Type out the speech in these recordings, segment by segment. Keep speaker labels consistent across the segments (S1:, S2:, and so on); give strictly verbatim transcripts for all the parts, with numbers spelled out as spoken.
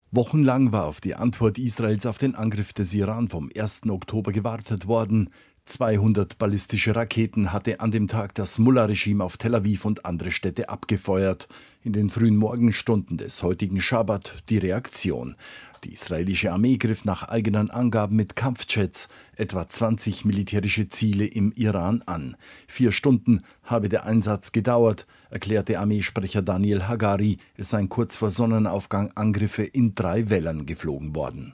S1: Wochenlang war auf die Antwort Israels auf den Angriff des Iran vom ersten Oktober gewartet worden. zweihundert ballistische Raketen hatte an dem Tag das Mullah-Regime auf Tel Aviv und andere Städte abgefeuert. In den frühen Morgenstunden des heutigen Schabbat die Reaktion. Die israelische Armee griff nach eigenen Angaben mit Kampfjets etwa zwanzig militärische Ziele im Iran an. Vier Stunden habe der Einsatz gedauert, erklärte Armeesprecher Daniel Hagari. Es seien kurz vor Sonnenaufgang Angriffe in drei Wellen geflogen worden.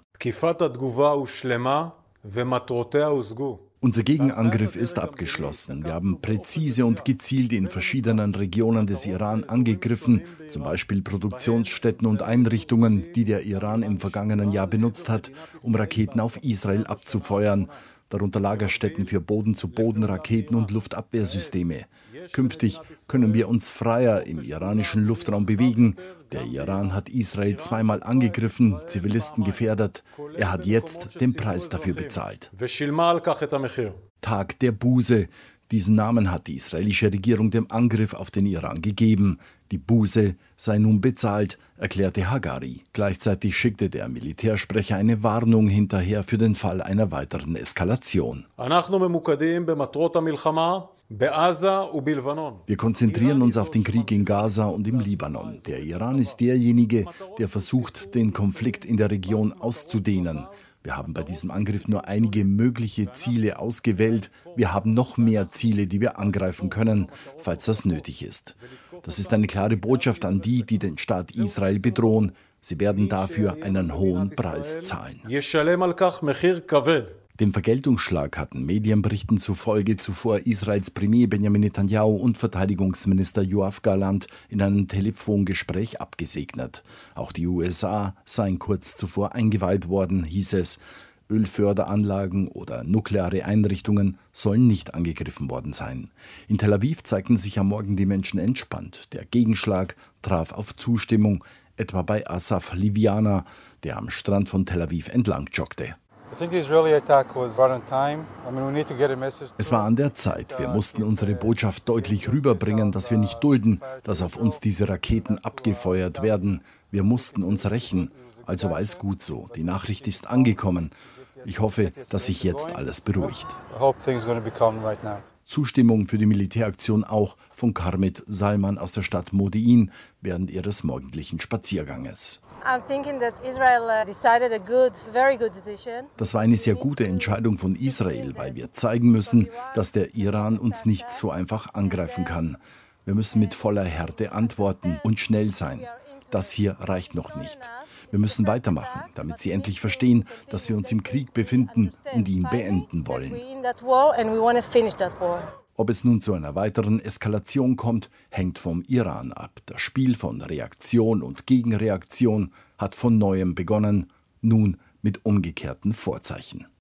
S1: Unser Gegenangriff ist abgeschlossen. Wir haben präzise und gezielt in verschiedenen Regionen des Iran angegriffen, zum Beispiel Produktionsstätten und Einrichtungen, die der Iran im vergangenen Jahr benutzt hat, um Raketen auf Israel abzufeuern, darunter Lagerstätten für Boden-zu-Boden-Raketen und Luftabwehrsysteme. Künftig können wir uns freier im iranischen Luftraum bewegen. Der Iran hat Israel zweimal angegriffen, Zivilisten gefährdet. Er hat jetzt den Preis dafür bezahlt. Tag der Buße. Diesen Namen hat die israelische Regierung dem Angriff auf den Iran gegeben. Die Buße sei nun bezahlt, erklärte Hagari. Gleichzeitig schickte der Militärsprecher eine Warnung hinterher für den Fall einer weiteren Eskalation. Wir konzentrieren uns auf den Krieg in Gaza und im Libanon. Der Iran ist derjenige, der versucht, den Konflikt in der Region auszudehnen. Wir haben bei diesem Angriff nur einige mögliche Ziele ausgewählt. Wir haben noch mehr Ziele, die wir angreifen können, falls das nötig ist. Das ist eine klare Botschaft an die, die den Staat Israel bedrohen. Sie werden dafür einen hohen Preis zahlen. Den Vergeltungsschlag hatten Medienberichten zufolge zuvor Israels Premier Benjamin Netanyahu und Verteidigungsminister Yoav Gallant in einem Telefongespräch abgesegnet. Auch die U S A seien kurz zuvor eingeweiht worden, hieß es. Ölförderanlagen oder nukleare Einrichtungen sollen nicht angegriffen worden sein. In Tel Aviv zeigten sich am Morgen die Menschen entspannt. Der Gegenschlag traf auf Zustimmung, etwa bei Asaf Liviana, der am Strand von Tel Aviv entlang joggte. Es war an der Zeit. Wir mussten unsere Botschaft deutlich rüberbringen, dass wir nicht dulden, dass auf uns diese Raketen abgefeuert werden. Wir mussten uns rächen. Also war es gut so. Die Nachricht ist angekommen. Ich hoffe, dass sich jetzt alles beruhigt. Zustimmung für die Militäraktion auch von Karmit Salman aus der Stadt Modi'in während ihres morgendlichen Spazierganges. Das war eine sehr gute Entscheidung von Israel, weil wir zeigen müssen, dass der Iran uns nicht so einfach angreifen kann. Wir müssen mit voller Härte antworten und schnell sein. Das hier reicht noch nicht. Wir müssen weitermachen, damit sie endlich verstehen, dass wir uns im Krieg befinden und ihn beenden wollen. Ob es nun zu einer weiteren Eskalation kommt, hängt vom Iran ab. Das Spiel von Reaktion und Gegenreaktion hat von neuem begonnen, nun mit umgekehrten Vorzeichen.